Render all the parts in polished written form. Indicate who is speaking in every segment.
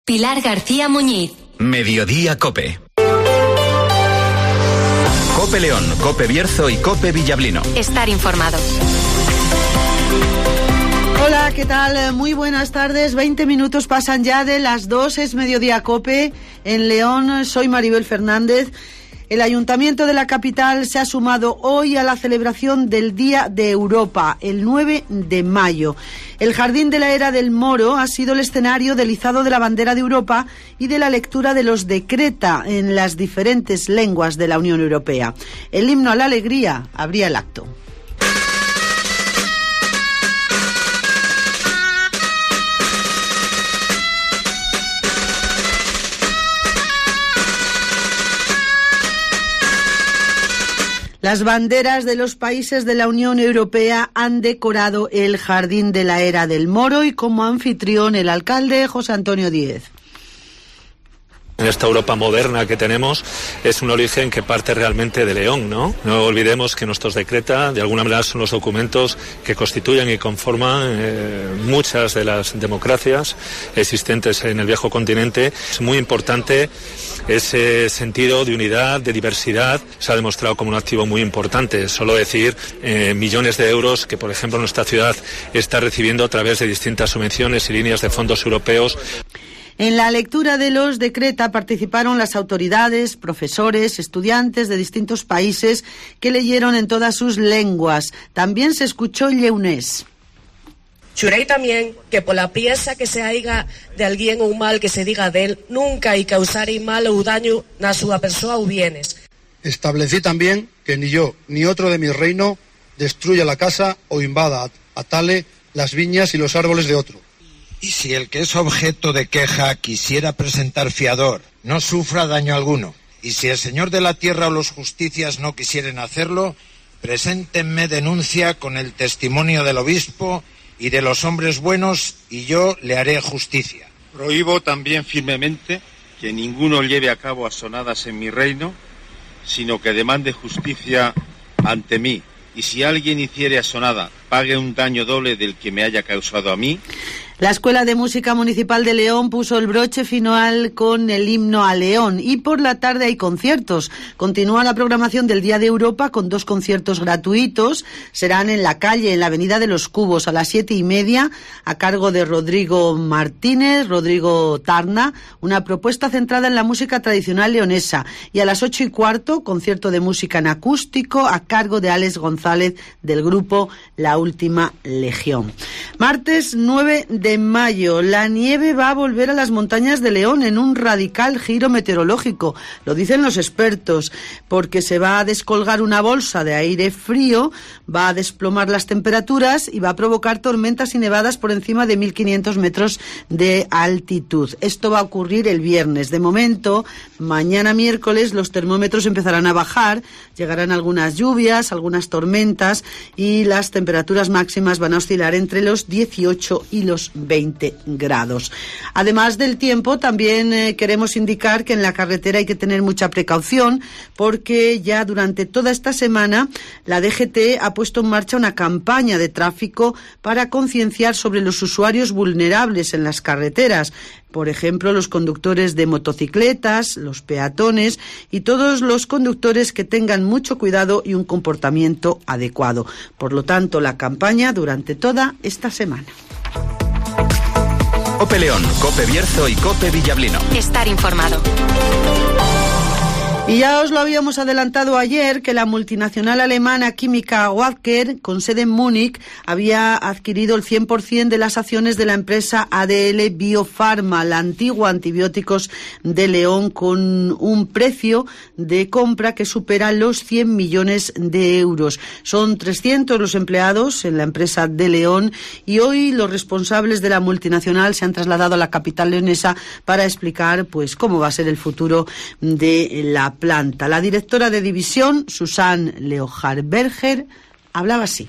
Speaker 1: Pilar García Muñiz.
Speaker 2: Mediodía COPE. COPE León, COPE Bierzo y COPE Villablino.
Speaker 1: Estar informado.
Speaker 3: Hola, ¿qué tal? Muy buenas tardes. 20 minutos pasan ya de las 2, es Mediodía COPE. En León, soy Maribel Fernández. El Ayuntamiento de la capital se ha sumado hoy a la celebración del Día de Europa, el 9 de mayo. El Jardín de la Era del Moro ha sido el escenario del izado de la bandera de Europa y de la lectura de los decreta en las diferentes lenguas de la Unión Europea. El himno a la alegría abría el acto. Las banderas de los países de la Unión Europea han decorado el Jardín de la Era del Moro y como anfitrión el alcalde José Antonio Díez.
Speaker 4: En esta Europa moderna que tenemos es un origen que parte realmente de León, ¿no? No olvidemos que nuestros decreta de alguna manera son los documentos que constituyen y conforman muchas de las democracias existentes en el viejo continente. Es muy importante ese sentido de unidad, de diversidad, se ha demostrado como un activo muy importante. Solo decir millones de euros que, por ejemplo, nuestra ciudad está recibiendo a través de distintas subvenciones y líneas de fondos europeos.
Speaker 3: En la lectura de los decreta participaron las autoridades, profesores, estudiantes de distintos países que leyeron en todas sus lenguas. También se escuchó lleonés.
Speaker 5: Xurei también que por la pieza que se haiga de alguien un mal que se diga de él, nunca y causar mal o daño na súa persoa ou bienes.
Speaker 6: Establecí también que ni yo ni otro de mi reino destruya la casa o invada a tale las viñas y los árboles de otro.
Speaker 7: Y si el que es objeto de queja quisiera presentar fiador, no sufra daño alguno. Y si el señor de la tierra o los justicias no quisieren hacerlo, preséntenme denuncia con el testimonio del obispo y de los hombres buenos, y yo le haré justicia.
Speaker 8: Prohíbo también firmemente que ninguno lleve a cabo asonadas en mi reino, sino que demande justicia ante mí. Y si alguien hiciere asonada, pague un daño doble del que me haya causado a mí.
Speaker 3: La Escuela de Música Municipal de León puso el broche final con el himno a León y por la tarde hay conciertos. Continúa la programación del Día de Europa con 2 conciertos gratuitos. Serán en la calle, en la Avenida de los Cubos, a las 7:30, a cargo de Rodrigo Martínez, Rodrigo Tarna, una propuesta centrada en la música tradicional leonesa. Y a las 8:15, concierto de música en acústico a cargo de Alex González del grupo La Última Legión. Martes 9 de mayo, la nieve va a volver a las montañas de León en un radical giro meteorológico, lo dicen los expertos, porque se va a descolgar una bolsa de aire frío, va a desplomar las temperaturas y va a provocar tormentas y nevadas por encima de 1.500 metros de altitud. Esto va a ocurrir el viernes. De momento, mañana miércoles los termómetros empezarán a bajar, llegarán algunas lluvias, algunas tormentas y las temperaturas máximas van a oscilar entre los 18 y los 20 grados. Además del tiempo, también queremos indicar que en la carretera hay que tener mucha precaución porque ya durante toda esta semana la DGT ha puesto en marcha una campaña de tráfico para concienciar sobre los usuarios vulnerables en las carreteras. Por ejemplo, los conductores de motocicletas, los peatones y todos los conductores que tengan mucho cuidado y un comportamiento adecuado. Por lo tanto, la campaña durante toda esta semana.
Speaker 2: COPE León, COPE Bierzo y COPE Villablino.
Speaker 1: Estar informado.
Speaker 3: Y ya os lo habíamos adelantado ayer que la multinacional alemana química Wacker, con sede en Múnich, había adquirido el 100% de las acciones de la empresa ADL Biopharma, la antigua Antibióticos de León, con un precio de compra que supera los 100 millones de euros. Son 300 los empleados en la empresa de León y hoy los responsables de la multinacional se han trasladado a la capital leonesa para explicar pues cómo va a ser el futuro de la planta. La directora de división, Susanne Leohard-Berger, hablaba así.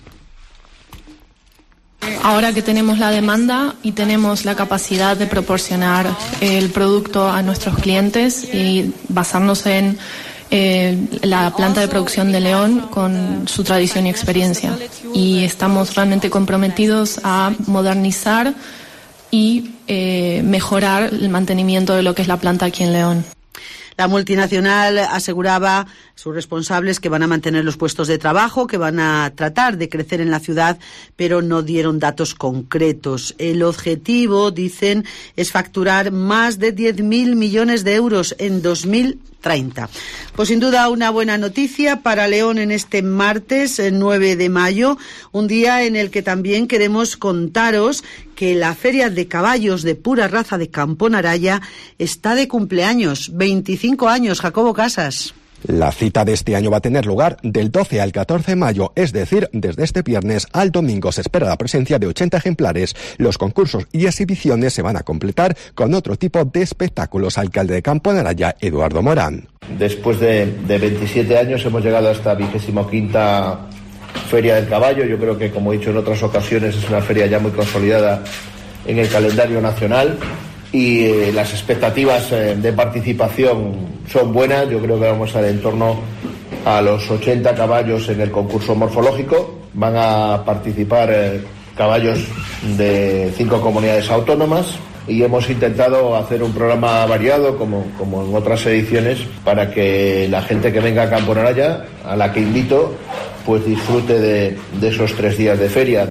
Speaker 9: Ahora que tenemos la demanda y tenemos la capacidad de proporcionar el producto a nuestros clientes y basarnos en la planta de producción de León con su tradición y experiencia. Y estamos realmente comprometidos a modernizar y mejorar el mantenimiento de lo que es la planta aquí en León.
Speaker 3: La multinacional aseguraba sus responsables que van a mantener los puestos de trabajo, que van a tratar de crecer en la ciudad, pero no dieron datos concretos. El objetivo, dicen, es facturar más de 10.000 millones de euros en 2030. Pues sin duda una buena noticia para León en este martes 9 de mayo, un día en el que también queremos contaros que la Feria de Caballos de Pura Raza de Camponaraya está de cumpleaños, 25 años, Jacobo Casas.
Speaker 10: La cita de este año va a tener lugar del 12 al 14 de mayo, es decir, desde este viernes al domingo. Se espera la presencia de 80 ejemplares. Los concursos y exhibiciones se van a completar con otro tipo de espectáculos. Alcalde de Camponaraya, Eduardo Morán.
Speaker 11: Después de 27 años hemos llegado a esta 25ª Feria del Caballo. Yo creo que, como he dicho en otras ocasiones, es una feria ya muy consolidada en el calendario nacional. Y las expectativas de participación son buenas. Yo creo que vamos a estar en torno a los 80 caballos en el concurso morfológico. Van a participar caballos de 5 comunidades autónomas y hemos intentado hacer un programa variado como en otras ediciones para que la gente que venga a Camponaraya, a la que invito, pues disfrute de esos 3 días de feria.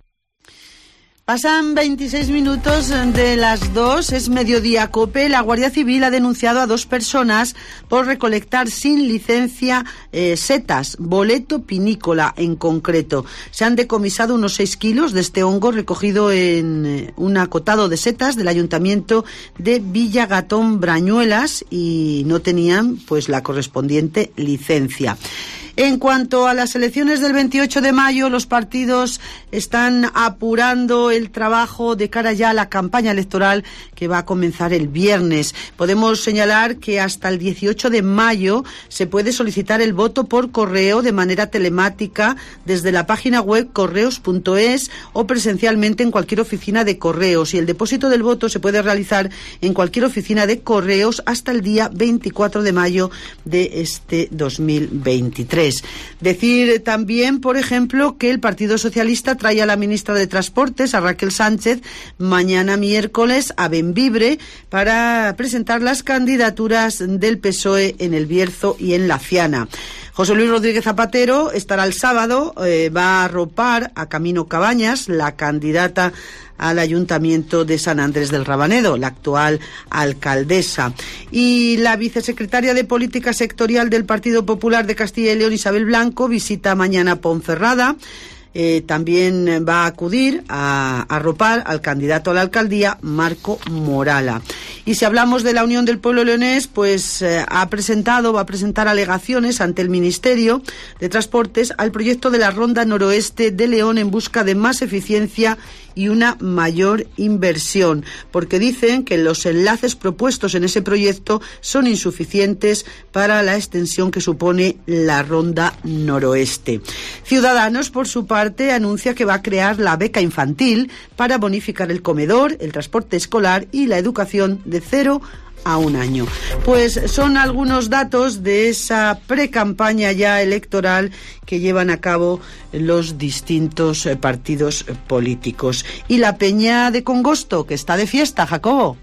Speaker 3: Pasan 26 minutos de las 2, es Mediodía COPE. La Guardia Civil ha denunciado a 2 personas por recolectar sin licencia setas, boleto pinícola en concreto. Se han decomisado unos 6 kilos de este hongo recogido en un acotado de setas del Ayuntamiento de Villagatón Brañuelas y no tenían pues la correspondiente licencia. En cuanto a las elecciones del 28 de mayo, los partidos están apurando el trabajo de cara ya a la campaña electoral que va a comenzar el viernes. Podemos señalar que hasta el 18 de mayo se puede solicitar el voto por correo de manera telemática desde la página web correos.es o presencialmente en cualquier oficina de correos. Y el depósito del voto se puede realizar en cualquier oficina de correos hasta el día 24 de mayo de este 2023. Decir también, por ejemplo, que el Partido Socialista trae a la ministra de Transportes, a Raquel Sánchez, mañana miércoles a Bembibre para presentar las candidaturas del PSOE en El Bierzo y en La Fiana. José Luis Rodríguez Zapatero estará el sábado, va a arropar a Camino Cabañas, la candidata al Ayuntamiento de San Andrés del Rabanedo, la actual alcaldesa. Y la vicesecretaria de Política Sectorial del Partido Popular de Castilla y León, Isabel Blanco, visita mañana Ponferrada. También va a acudir a arropar al candidato a la alcaldía, Marco Morala. Y si hablamos de la Unión del Pueblo Leonés, pues va a presentar alegaciones ante el Ministerio de Transportes al proyecto de la Ronda Noroeste de León en busca de más eficiencia y una mayor inversión, porque dicen que los enlaces propuestos en ese proyecto son insuficientes para la extensión que supone la Ronda Noroeste. Ciudadanos, por su parte, anuncia que va a crear la beca infantil para bonificar el comedor, el transporte escolar y la educación de 0 a 1 año. Pues son algunos datos de esa precampaña ya electoral que llevan a cabo los distintos partidos políticos. Y la Peña de Congosto, que está de fiesta, Jacobo.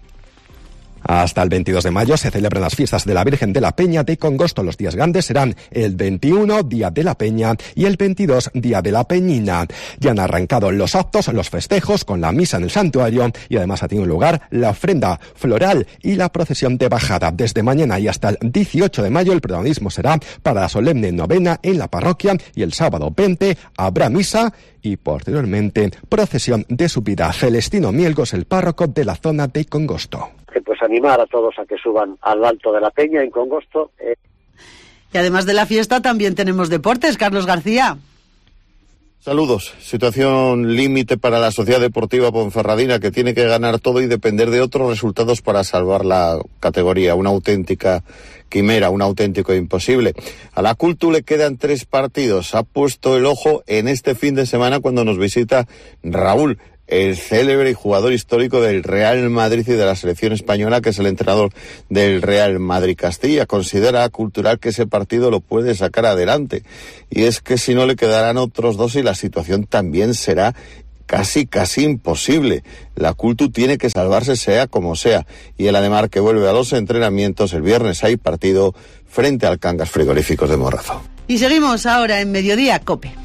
Speaker 10: Hasta el 22 de mayo se celebran las fiestas de la Virgen de la Peña de Congosto. Los días grandes serán el 21, Día de la Peña, y el 22, Día de la Peñina. Ya han arrancado los actos, los festejos, con la misa en el santuario, y además ha tenido lugar la ofrenda floral y la procesión de bajada. Desde mañana y hasta el 18 de mayo el protagonismo será para la solemne novena en la parroquia, y el sábado 20 habrá misa y posteriormente procesión de subida. Celestino Mielgos, el párroco de la zona de Congosto.
Speaker 12: Pues animar a todos a que suban al Alto de la Peña en Congosto.
Speaker 3: Y además de la fiesta también tenemos deportes. Carlos García.
Speaker 13: Saludos. Situación límite para la Sociedad Deportiva Ponferradina, que tiene que ganar todo y depender de otros resultados para salvar la categoría. Una auténtica quimera, un auténtico imposible. A la Cultu le quedan 3 partidos. Ha puesto el ojo en este fin de semana cuando nos visita Raúl, el célebre y jugador histórico del Real Madrid y de la selección española, que es el entrenador del Real Madrid Castilla. Considera Cultural que ese partido lo puede sacar adelante, y es que si no le quedarán otros 2 y la situación también será casi imposible. La Cultu tiene que salvarse sea como sea. Y el Ademar, que vuelve a los entrenamientos, el viernes hay partido frente al Cangas Frigoríficos de Morrazo.
Speaker 3: Y seguimos ahora en Mediodía COPE.